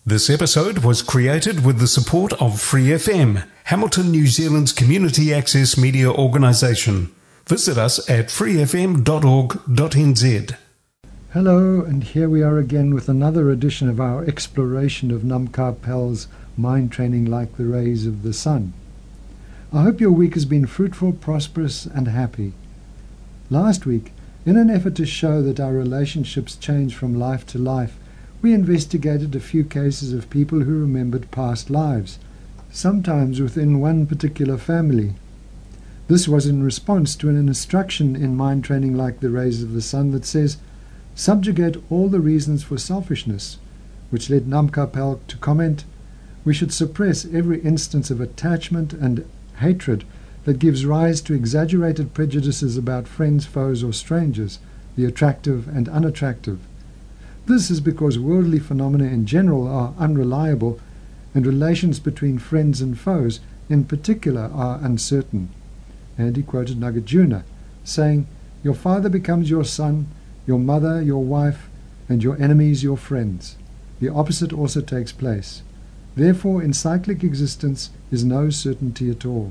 This episode was created with the support of Free FM, Hamilton, New Zealand's community access media organisation. Visit us at freefm.org.nz. Hello, and here we are again with another edition of our exploration of Namkha Pel's mind training like the rays of the sun. I hope your week has been fruitful, prosperous and happy. Last week, in an effort to show that our relationships change from life to life, we investigated a few cases of people who remembered past lives, sometimes within one particular family. This was in response to an instruction in mind training like the rays of the sun that says, subjugate all the reasons for selfishness, which led Namkha Pel to comment, we should suppress every instance of attachment and hatred that gives rise to exaggerated prejudices about friends, foes or strangers, the attractive and unattractive. This is because worldly phenomena in general are unreliable and relations between friends and foes in particular are uncertain. And he quoted Nagarjuna, saying, your father becomes your son, your mother your wife, and your enemies your friends. The opposite also takes place. Therefore, in cyclic existence is no certainty at all.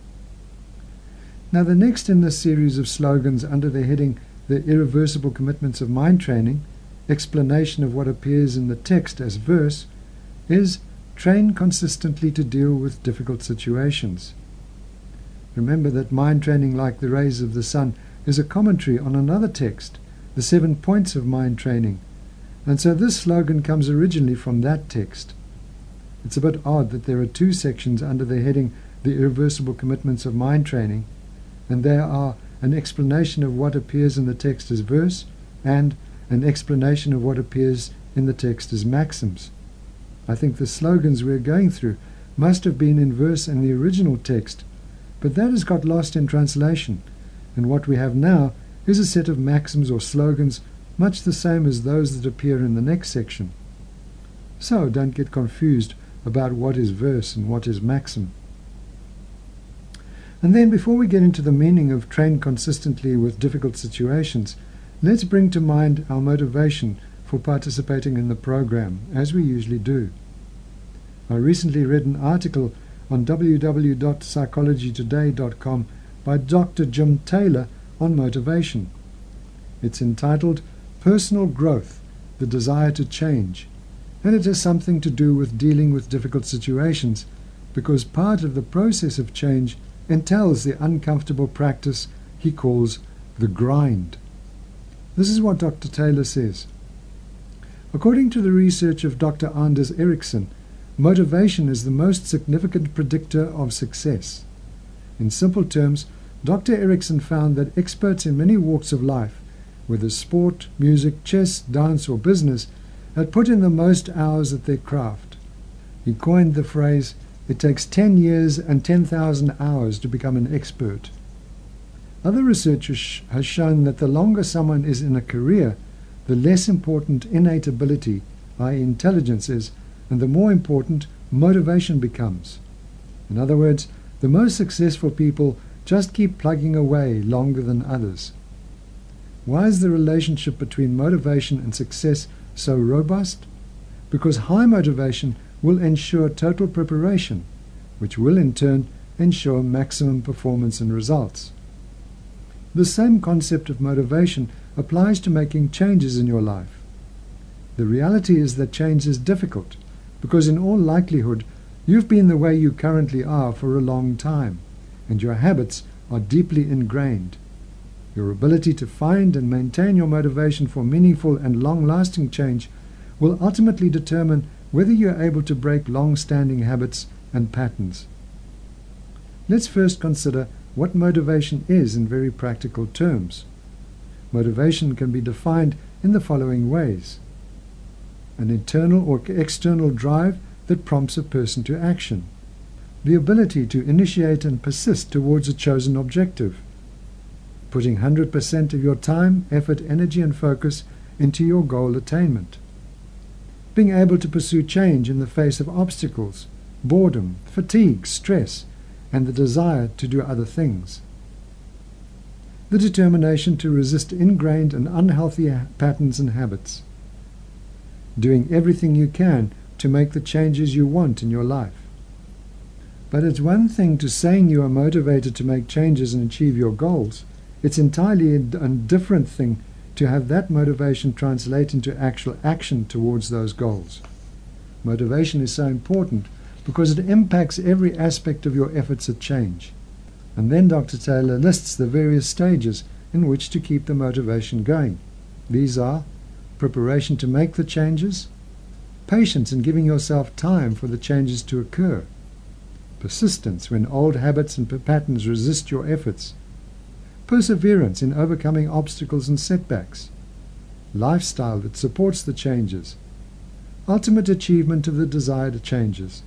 Now the next in this series of slogans under the heading The Irreversible Commitments of Mind Training, explanation of what appears in the text as verse, is train consistently to deal with difficult situations. Remember that mind training like the rays of the sun is a commentary on another text, the 7 points of mind training, and so this slogan comes originally from that text. It's a bit odd that there are two sections under the heading The Irreversible Commitments of Mind Training, and they are an explanation of what appears in the text as verse and an explanation of what appears in the text as maxims. I think the slogans we're going through must have been in verse in the original text, but that has got lost in translation, and what we have now is a set of maxims or slogans much the same as those that appear in the next section. So don't get confused about what is verse and what is maxim. And then before we get into the meaning of train consistently with difficult situations, let's bring to mind our motivation for participating in the program, as we usually do. I recently read an article on www.psychologytoday.com by Dr. Jim Taylor on motivation. It's entitled Personal Growth, the Desire to Change, and it has something to do with dealing with difficult situations, because part of the process of change entails the uncomfortable practice he calls the grind. This is what Dr. Taylor says. According to the research of Dr. Anders Ericsson, motivation is the most significant predictor of success. In simple terms, Dr. Ericsson found that experts in many walks of life, whether sport, music, chess, dance or business, had put in the most hours at their craft. He coined the phrase, it takes 10 years and 10,000 hours to become an expert. Other research has shown that the longer someone is in a career, the less important innate ability, i.e. intelligence is, and the more important motivation becomes. In other words, the most successful people just keep plugging away longer than others. Why is the relationship between motivation and success so robust? Because high motivation will ensure total preparation, which will in turn ensure maximum performance and results. The same concept of motivation applies to making changes in your life. The reality is that change is difficult, because in all likelihood you've been the way you currently are for a long time, and your habits are deeply ingrained. Your ability to find and maintain your motivation for meaningful and long-lasting change will ultimately determine whether you are able to break long-standing habits and patterns. Let's first consider what motivation is in very practical terms. Motivation can be defined in the following ways. An internal or external drive that prompts a person to action. The ability to initiate and persist towards a chosen objective. Putting 100% of your time, effort, energy and focus into your goal attainment. Being able to pursue change in the face of obstacles, boredom, fatigue, stress, and the desire to do other things. The determination to resist ingrained and unhealthy patterns and habits. Doing everything you can to make the changes you want in your life. But it's one thing to saying you are motivated to make changes and achieve your goals. It's entirely a different thing to have that motivation translate into actual action towards those goals. Motivation is so important because it impacts every aspect of your efforts at change. And then Dr. Taylor lists the various stages in which to keep the motivation going. These are preparation to make the changes, patience in giving yourself time for the changes to occur, persistence when old habits and patterns resist your efforts, perseverance in overcoming obstacles and setbacks, lifestyle that supports the changes, ultimate achievement of the desired changes.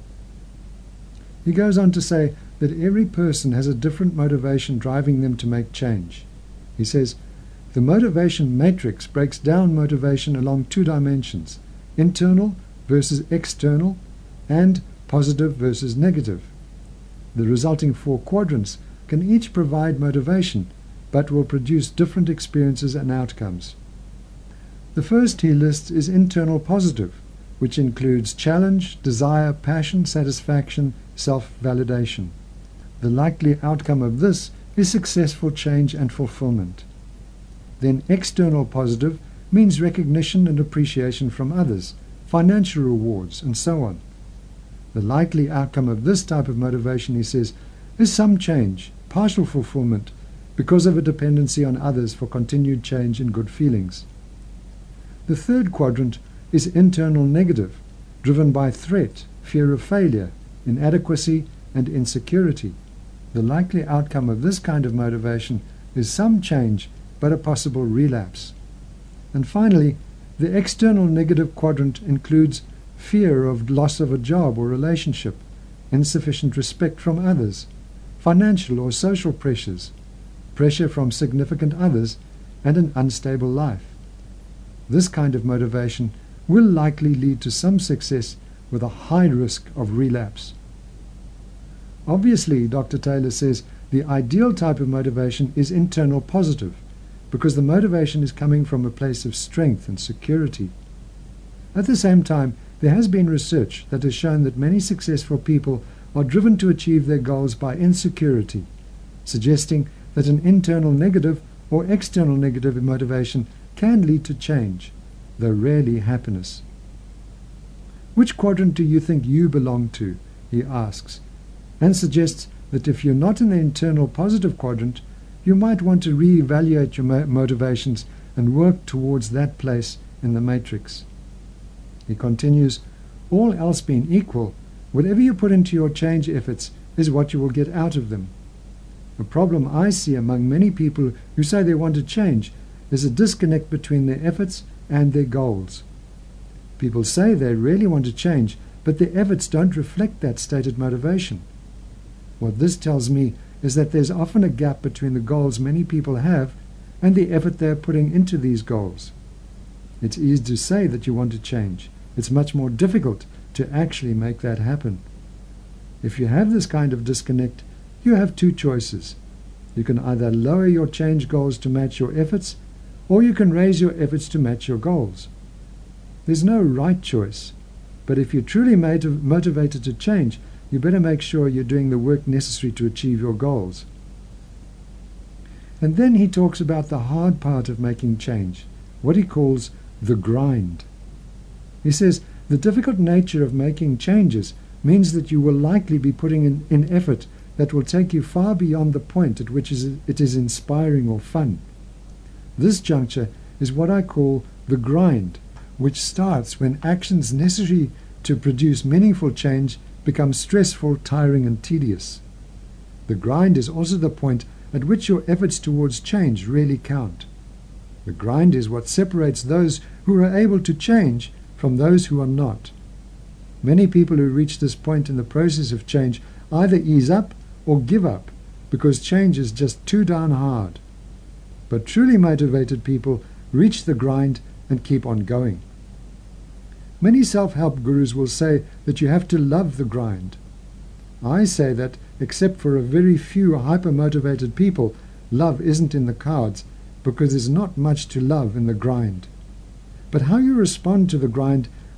He goes on to say that every person has a different motivation driving them to make change. He says, the motivation matrix breaks down motivation along two dimensions, internal versus external and positive versus negative. The resulting four quadrants can each provide motivation, but will produce different experiences and outcomes. The first he lists is internal positive, which includes challenge, desire, passion, satisfaction, self-validation. The likely outcome of this is successful change and fulfillment. Then external positive means recognition and appreciation from others, financial rewards, and so on. The likely outcome of this type of motivation, he says, is some change, partial fulfillment, because of a dependency on others for continued change and good feelings. The third quadrant is internal negative, driven by threat, fear of failure, inadequacy, and insecurity. The likely outcome of this kind of motivation is some change, but a possible relapse. And finally, the external negative quadrant includes fear of loss of a job or relationship, insufficient respect from others, financial or social pressures, pressure from significant others, and an unstable life. This kind of motivation will likely lead to some success with a high risk of relapse. Obviously, Dr. Taylor says the ideal type of motivation is internal positive, because the motivation is coming from a place of strength and security. At the same time, there has been research that has shown that many successful people are driven to achieve their goals by insecurity, suggesting that an internal negative or external negative motivation can lead to change, though rarely happiness. Which quadrant do you think you belong to? He asks, and suggests that if you're not in the internal positive quadrant, you might want to reevaluate your motivations and work towards that place in the matrix. He continues, all else being equal, whatever you put into your change efforts is what you will get out of them. A problem I see among many people who say they want to change is a disconnect between their efforts and their goals. People say they really want to change, but their efforts don't reflect that stated motivation. What this tells me is that there's often a gap between the goals many people have and the effort they are putting into these goals. It's easy to say that you want to change. It's much more difficult to actually make that happen. If you have this kind of disconnect, you have two choices. You can either lower your change goals to match your efforts, or you can raise your efforts to match your goals. There's no right choice, but if you're truly motivated to change, you better make sure you're doing the work necessary to achieve your goals. And then he talks about the hard part of making change, what he calls the grind. He says the difficult nature of making changes means that you will likely be putting in effort that will take you far beyond the point at which it is inspiring or fun. This juncture is what I call the grind, which starts when actions necessary to produce meaningful change become stressful, tiring, and tedious. The grind is also the point at which your efforts towards change really count. The grind is what separates those who are able to change from those who are not. Many people who reach this point in the process of change either ease up or give up because change is just too darn hard. But truly motivated people reach the grind and keep on going. Many self-help gurus will say that you have to love the grind. I say that, except for a very few hyper-motivated people, love isn't in the cards because there's not much to love in the grind. But how you respond to the grind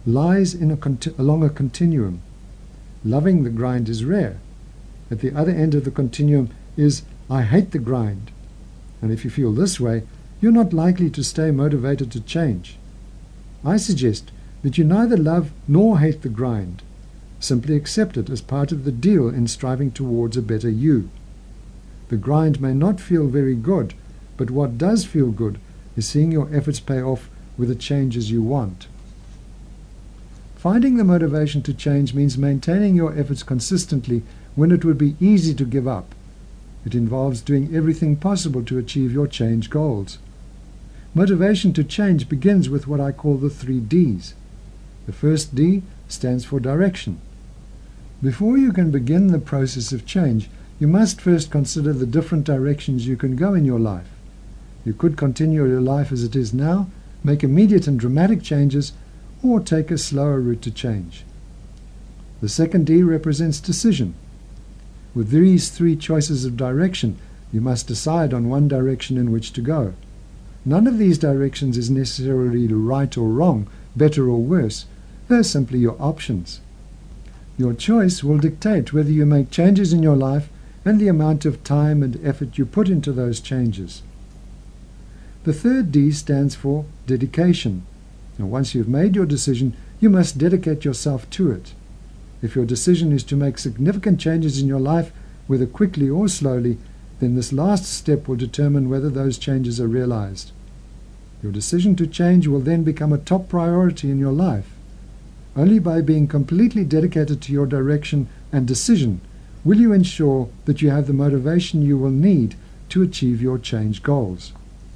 lies along a continuum. Loving the grind is rare. At the other end of the continuum is I hate the grind. And if you feel this way, you're not likely to stay motivated to change. I suggest that you neither love nor hate the grind. Simply accept it as part of the deal in striving towards a better you. The grind may not feel very good, but what does feel good is seeing your efforts pay off with the changes you want. Finding the motivation to change means maintaining your efforts consistently when it would be easy to give up. It involves doing everything possible to achieve your change goals. Motivation to change begins with what I call the 3 Ds. The first D stands for direction. Before you can begin the process of change, you must first consider the different directions you can go in your life. You could continue your life as it is now, make immediate and dramatic changes, or take a slower route to change. The second D represents decision. With these 3 choices of direction, you must decide on one direction in which to go. None of these directions is necessarily right or wrong, better or worse. They're simply your options. Your choice will dictate whether you make changes in your life and the amount of time and effort you put into those changes. The third D stands for dedication. Now, once you've made your decision, you must dedicate yourself to it. If your decision is to make significant changes in your life, whether quickly or slowly, then this last step will determine whether those changes are realized. Your decision to change will then become a top priority in your life. Only by being completely dedicated to your direction and decision will you ensure that you have the motivation you will need to achieve your change goals.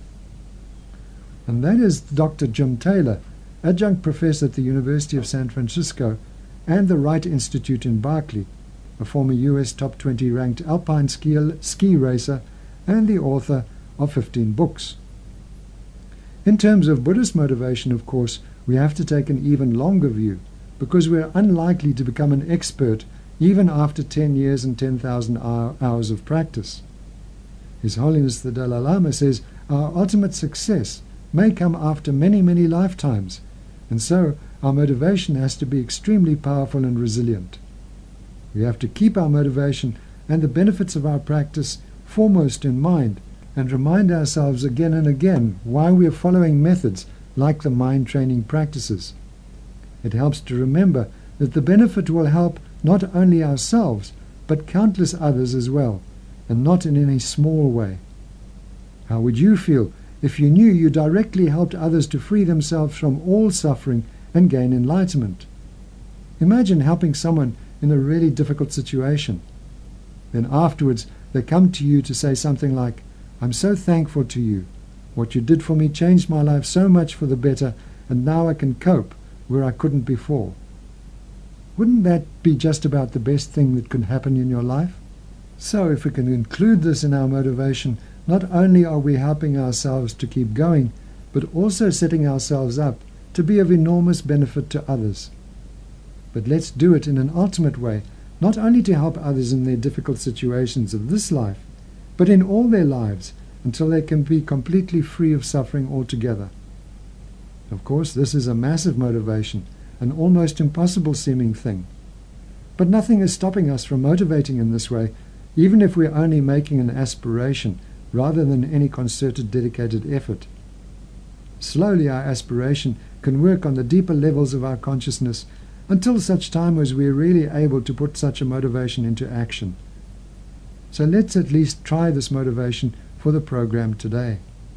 And that is Dr. Jim Taylor, adjunct professor at the University of San Francisco and the Wright Institute in Berkeley, a former US top 20 ranked alpine ski racer and the author of 15 books. In terms of Buddhist motivation, of course, we have to take an even longer view, because we are unlikely to become an expert even after 10 years and 10,000 hours of practice. His Holiness the Dalai Lama says our ultimate success may come after many, many lifetimes, and so our motivation has to be extremely powerful and resilient. We have to keep our motivation and the benefits of our practice foremost in mind and remind ourselves again and again why we are following methods like the mind training practices. It helps to remember that the benefit will help not only ourselves but countless others as well, and not in any small way. How would you feel if you knew you directly helped others to free themselves from all suffering and gain enlightenment? Imagine helping someone in a really difficult situation. Then afterwards they come to you to say something like, "I'm so thankful to you. What you did for me changed my life so much for the better, and now I can cope where I couldn't before." Wouldn't that be just about the best thing that could happen in your life? So if we can include this in our motivation, not only are we helping ourselves to keep going, but also setting ourselves up to be of enormous benefit to others. But let's do it in an ultimate way, not only to help others in their difficult situations of this life, but in all their lives until they can be completely free of suffering altogether. Of course, this is a massive motivation, an almost impossible seeming thing. But nothing is stopping us from motivating in this way, even if we're only making an aspiration rather than any concerted, dedicated effort. Slowly our aspiration can work on the deeper levels of our consciousness until such time as we are really able to put such a motivation into action. So let's at least try this motivation for the program today.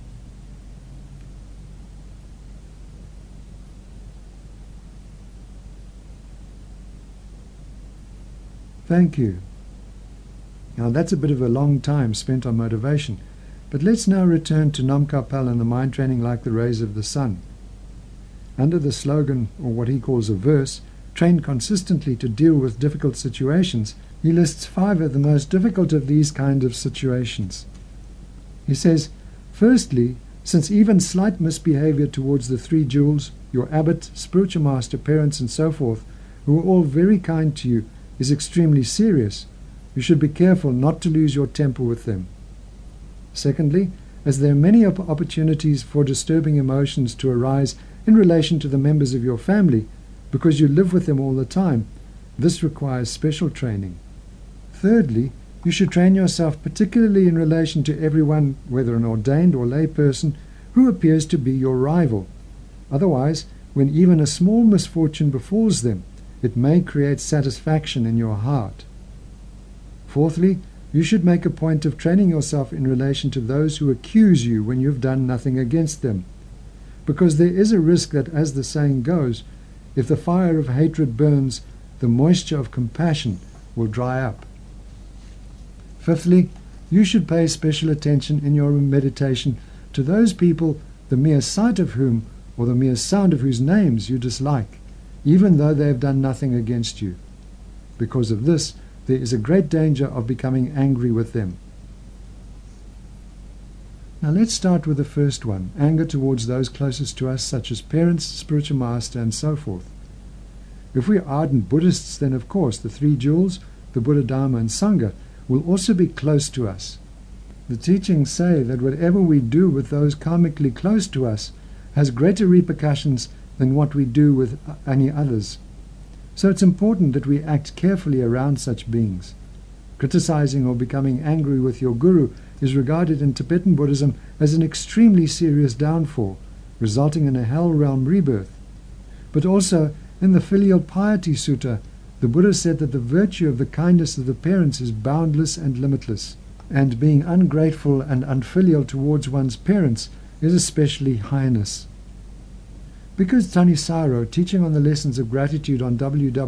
Thank you. Now that's a bit of a long time spent on motivation, but let's now return to Nam Kapal and the mind training like the rays of the sun. Under the slogan, or what he calls a verse, train consistently to deal with difficult situations, he lists 5 of the most difficult of these kind of situations. He says, firstly, since even slight misbehavior towards the 3 jewels, your abbot, spiritual master, parents, and so forth, who are all very kind to you, is extremely serious, you should be careful not to lose your temper with them. Secondly, as there are many opportunities for disturbing emotions to arise in relation to the members of your family, because you live with them all the time. This requires special training. Thirdly, you should train yourself particularly in relation to everyone, whether an ordained or lay person, who appears to be your rival. Otherwise, when even a small misfortune befalls them, it may create satisfaction in your heart. Fourthly, you should make a point of training yourself in relation to those who accuse you when you have done nothing against them, because there is a risk that, as the saying goes, if the fire of hatred burns, the moisture of compassion will dry up. Fifthly, you should pay special attention in your meditation to those people the mere sight of whom, or the mere sound of whose names, you dislike, even though they have done nothing against you. Because of this, there is a great danger of becoming angry with them. Now let's start with the first one, anger towards those closest to us, such as parents, spiritual master, and so forth. If we are ardent Buddhists, then of course the three jewels, the Buddha, Dharma, and Sangha, will also be close to us. The teachings say that whatever we do with those karmically close to us has greater repercussions than what we do with any others. So it's important that we act carefully around such beings. Criticizing or becoming angry with your guru is regarded in Tibetan Buddhism as an extremely serious downfall, resulting in a hell realm rebirth. But also, in the Filial Piety Sutta, the Buddha said that the virtue of the kindness of the parents is boundless and limitless, and being ungrateful and unfilial towards one's parents is especially heinous. Bhikkhu Thanissaro, teaching on the lessons of gratitude on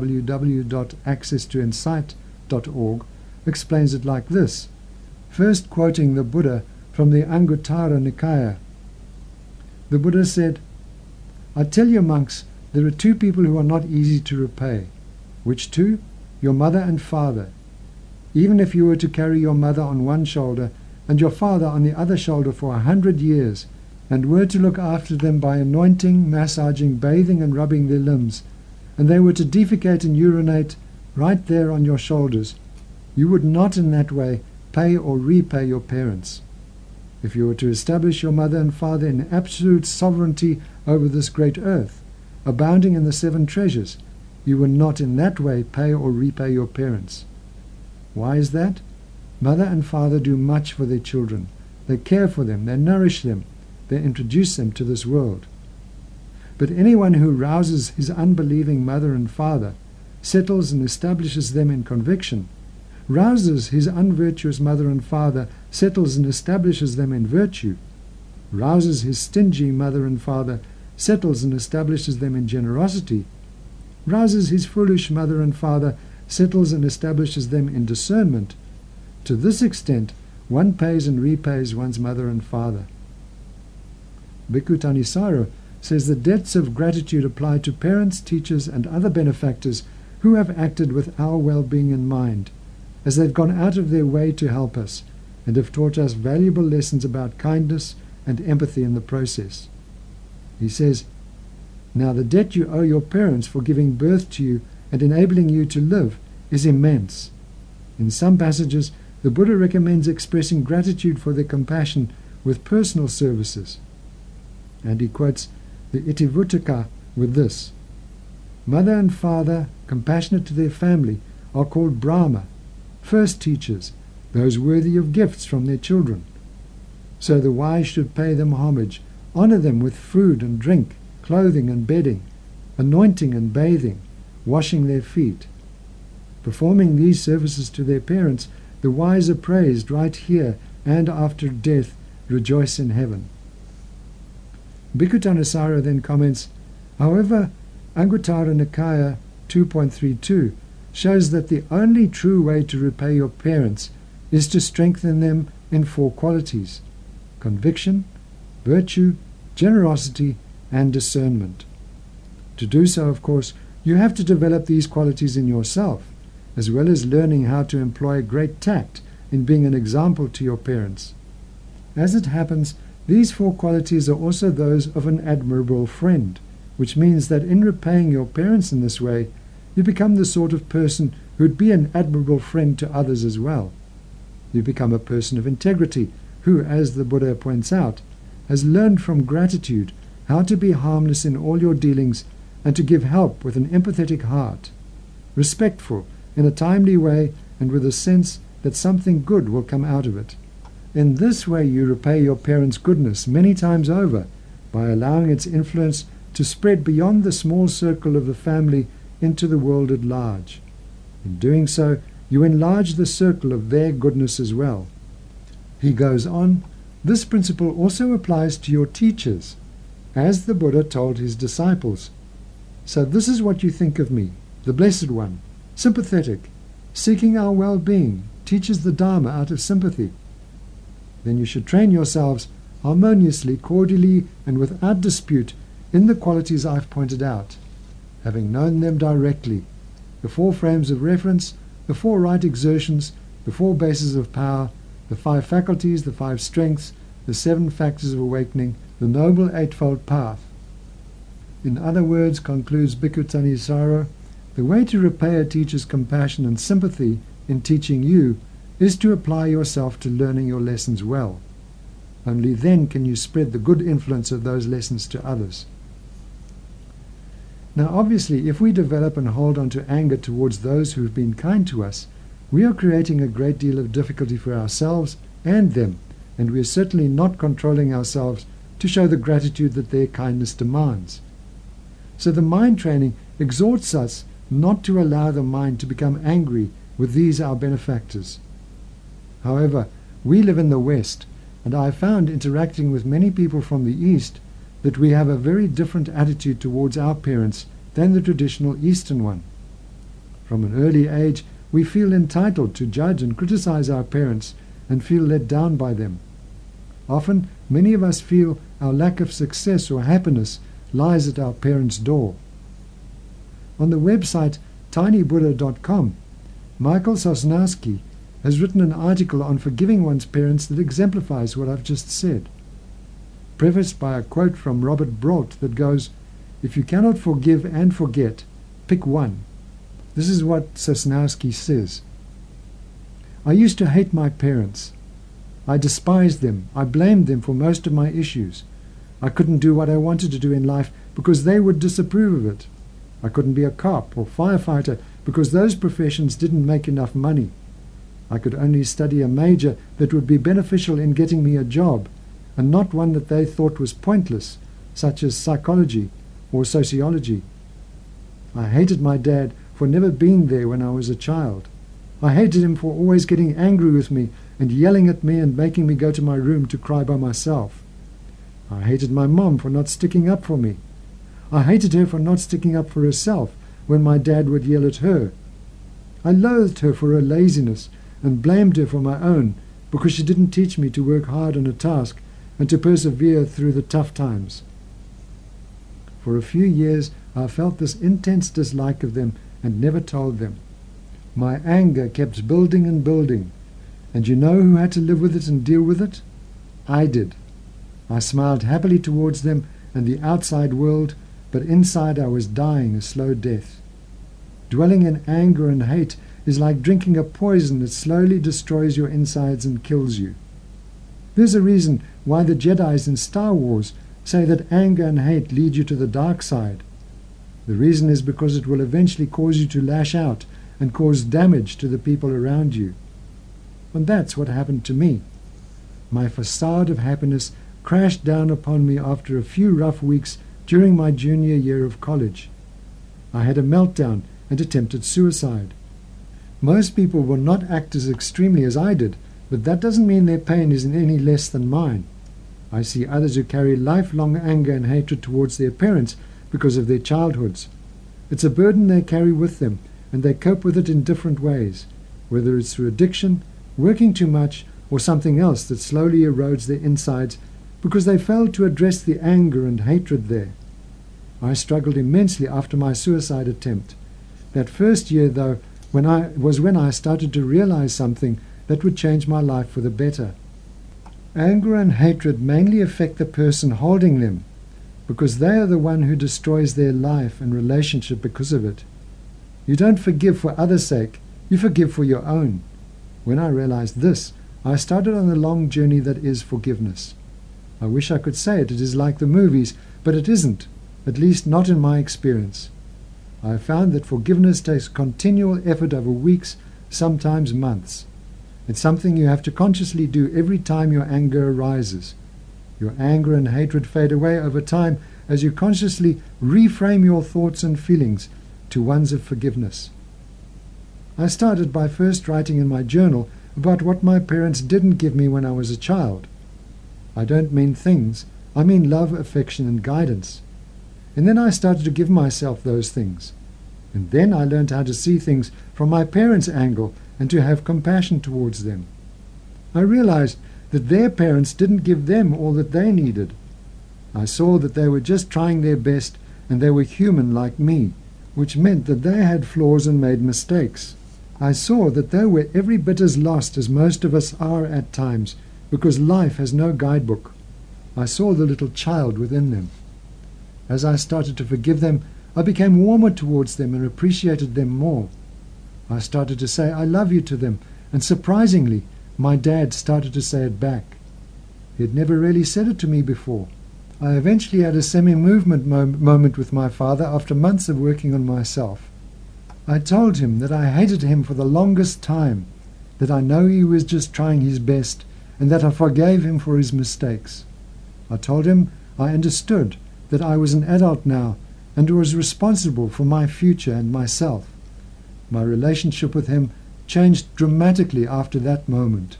www.accesstoinsight.org, explains it like this, first quoting the Buddha from the Anguttara Nikaya. The Buddha said, "I tell you, monks, there are two people who are not easy to repay. Which two? Your mother and father. Even if you were to carry your mother on one shoulder and your father on the other shoulder for 100 years, and were to look after them by anointing, massaging, bathing, and rubbing their limbs, and they were to defecate and urinate right there on your shoulders, you would not in that way pay or repay your parents. If you were to establish your mother and father in absolute sovereignty over this great earth, abounding in the 7 treasures, you would not in that way pay or repay your parents." Why is that? Mother and father do much for their children. They care for them, they nourish them, they introduce them to this world. But anyone who rouses his unbelieving mother and father, settles and establishes them in conviction, rouses his unvirtuous mother and father, settles and establishes them in virtue, rouses his stingy mother and father, settles and establishes them in generosity, rouses his foolish mother and father, settles and establishes them in discernment. To this extent, one pays and repays one's mother and father. Bhikkhu Thanissaro says the debts of gratitude apply to parents, teachers, and other benefactors who have acted with our well-being in mind, as they've gone out of their way to help us, and have taught us valuable lessons about kindness and empathy in the process. He says, "Now the debt you owe your parents for giving birth to you and enabling you to live is immense. In some passages, the Buddha recommends expressing gratitude for their compassion with personal services." And he quotes the Itivuttaka with this, "Mother and father, compassionate to their family, are called Brahma, first teachers, those worthy of gifts from their children. So the wise should pay them homage, honor them with food and drink, clothing and bedding, anointing and bathing, washing their feet. Performing these services to their parents, the wise are praised right here and after death rejoice in heaven." Bhikkhu Thanissaro then comments, "However, Anguttara Nikaya 2.32 shows that the only true way to repay your parents is to strengthen them in 4 qualities: conviction, virtue, generosity, and discernment. To do so, of course, you have to develop these qualities in yourself, as well as learning how to employ great tact in being an example to your parents. As it happens, these 4 qualities are also those of an admirable friend, which means that in repaying your parents in this way, you become the sort of person who would be an admirable friend to others as well. You become a person of integrity who, as the Buddha points out, has learned from gratitude how to be harmless in all your dealings and to give help with an empathetic heart, respectful in a timely way and with a sense that something good will come out of it. In this way you repay your parents' goodness many times over by allowing its influence to spread beyond the small circle of the family into the world at large. In doing so, you enlarge the circle of their goodness as well. He goes on, this principle also applies to your teachers, as the Buddha told his disciples. So this is what you think of me, the Blessed One, sympathetic, seeking our well-being, teaches the Dharma out of sympathy. Then you should train yourselves harmoniously, cordially, and without dispute in the qualities I've pointed out, having known them directly, the 4 frames of reference, the 4 right exertions, the 4 bases of power, the 5 faculties, the 5 strengths, the 7 factors of awakening, the Noble Eightfold Path. In other words, concludes Bhikkhu Thanissaro, the way to repay a teacher's compassion and sympathy in teaching you is to apply yourself to learning your lessons well. Only then can you spread the good influence of those lessons to others. Now obviously, if we develop and hold on to anger towards those who have been kind to us, we are creating a great deal of difficulty for ourselves and them, and we are certainly not controlling ourselves to show the gratitude that their kindness demands. So the mind training exhorts us not to allow the mind to become angry with these our benefactors. However, we live in the West, and I have found interacting with many people from the East that we have a very different attitude towards our parents than the traditional Eastern one. From an early age, we feel entitled to judge and criticize our parents and feel let down by them. Often, many of us feel our lack of success or happiness lies at our parents' door. On the website tinybuddha.com, Michael Sosnowski has written an article on forgiving one's parents that exemplifies what I've just said, prefaced by a quote from Robert Brault that goes, "If you cannot forgive and forget, pick one." This is what Sosnowski says. I used to hate my parents. I despised them. I blamed them for most of my issues. I couldn't do what I wanted to do in life because they would disapprove of it. I couldn't be a cop or firefighter because those professions didn't make enough money. I could only study a major that would be beneficial in getting me a job, and not one that they thought was pointless, such as psychology or sociology. I hated my dad for never being there when I was a child. I hated him for always getting angry with me and yelling at me and making me go to my room to cry by myself. I hated my mom for not sticking up for me. I hated her for not sticking up for herself when my dad would yell at her. I loathed her for her laziness and blamed her for my own because she didn't teach me to work hard on a task and to persevere through the tough times. For a few years I felt this intense dislike of them and never told them. My anger kept building and building, and you know who had to live with it and deal with it? I did. I smiled happily towards them and the outside world, but inside I was dying a slow death. Dwelling in anger and hate is like drinking a poison that slowly destroys your insides and kills you. There's a reason why the Jedis in Star Wars say that anger and hate lead you to the dark side. The reason is because it will eventually cause you to lash out and cause damage to the people around you. And that's what happened to me. My facade of happiness crashed down upon me after a few rough weeks during my junior year of college. I had a meltdown and attempted suicide. Most people will not act as extremely as I did, but that doesn't mean their pain is any less than mine. I see others who carry lifelong anger and hatred towards their parents because of their childhoods. It's a burden they carry with them, and they cope with it in different ways, whether it's through addiction, working too much, or something else that slowly erodes their insides because they failed to address the anger and hatred there. I struggled immensely after my suicide attempt. That first year, though, when I started to realize something that would change my life for the better. Anger and hatred mainly affect the person holding them, because they are the one who destroys their life and relationship because of it. You don't forgive for others' sake, you forgive for your own. When I realized this, I started on the long journey that is forgiveness. I wish I could say it is like the movies, but it isn't. at least not in my experience. I have found that forgiveness takes continual effort over weeks, sometimes months. It's something you have to consciously do every time your anger arises. Your anger and hatred fade away over time as you consciously reframe your thoughts and feelings to ones of forgiveness. I started by first writing in my journal about what my parents didn't give me when I was a child. I don't mean things, I mean love, affection, and guidance. And then I started to give myself those things. And then I learned how to see things from my parents' angle and to have compassion towards them. I realized that their parents didn't give them all that they needed. I saw that they were just trying their best and they were human like me, which meant that they had flaws and made mistakes. I saw that they were every bit as lost as most of us are at times, because life has no guidebook. I saw the little child within them. As I started to forgive them, I became warmer towards them and appreciated them more. I started to say I love you to them, and surprisingly, my dad started to say it back. He had never really said it to me before. I eventually had a semi-movement moment with my father after months of working on myself. I told him that I hated him for the longest time, that I know he was just trying his best, and that I forgave him for his mistakes. I told him I understood that I was an adult now and was responsible for my future and myself. My relationship with him changed dramatically after that moment.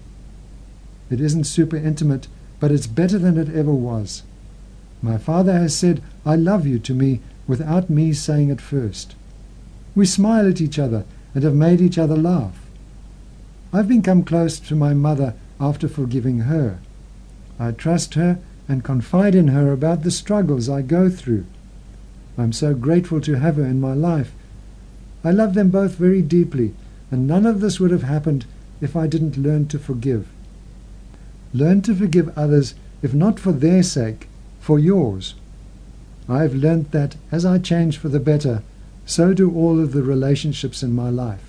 It isn't super intimate, but it's better than it ever was. My father has said, "I love you" to me without me saying it first. We smile at each other and have made each other laugh. I've become close to my mother after forgiving her. I trust her and confide in her about the struggles I go through. I'm so grateful to have her in my life. I love them both very deeply, and none of this would have happened if I didn't learn to forgive. Learn to forgive others, if not for their sake, for yours. I've learnt that as I change for the better, so do all of the relationships in my life.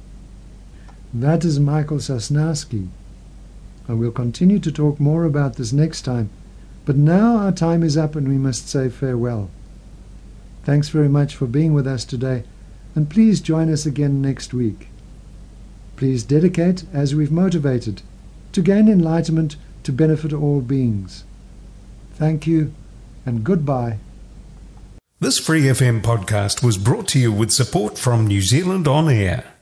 That is Michael Sosnowski. I will continue to talk more about this next time, but now our time is up and we must say farewell. Thanks very much for being with us today, and please join us again next week. Please dedicate as we've motivated, to gain enlightenment to benefit all beings. Thank you, and goodbye. This Free FM podcast was brought to you with support from New Zealand On Air.